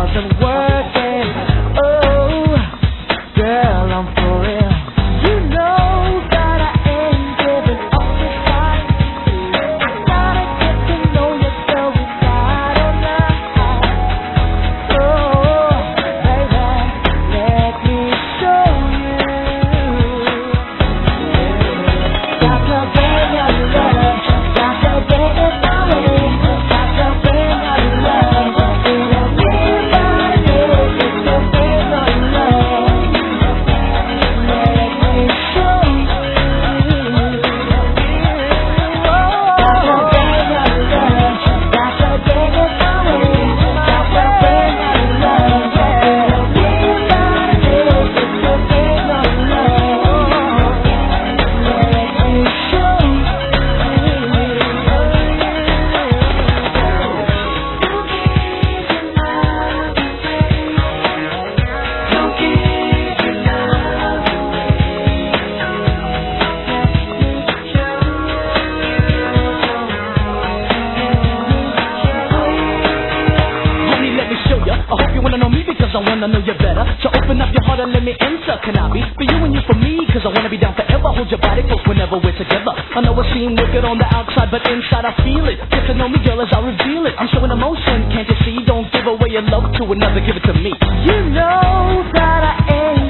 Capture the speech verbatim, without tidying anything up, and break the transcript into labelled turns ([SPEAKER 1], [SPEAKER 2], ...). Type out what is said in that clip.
[SPEAKER 1] wasn't working. Oh, girl, I'm for real. You know that I ain't giving up this fight. I gotta get to know you so we start on night. Oh, baby, let me show you. Got to bring your love, got to get it my way. Got to bring your love, in a real body, it's to bring your love. Let me show you. Got to bring your love, got to get it my way. Got to bring your love, in a real body, it's to bring your love. Let me show you. Honey, let me show ya. I hope you wanna know me because I wanna know you better. So open up your heart and let me enter. Can I be for you and you for me? Cause I wanna be down forever. Hold your body close whenever we're together. I know it seems wicked on the outside, but inside I feel it. Get to know me, girl, as I reveal it. I'm showing emotion, can't you see? Don't give away your love to another, give it to me. You know that I ain't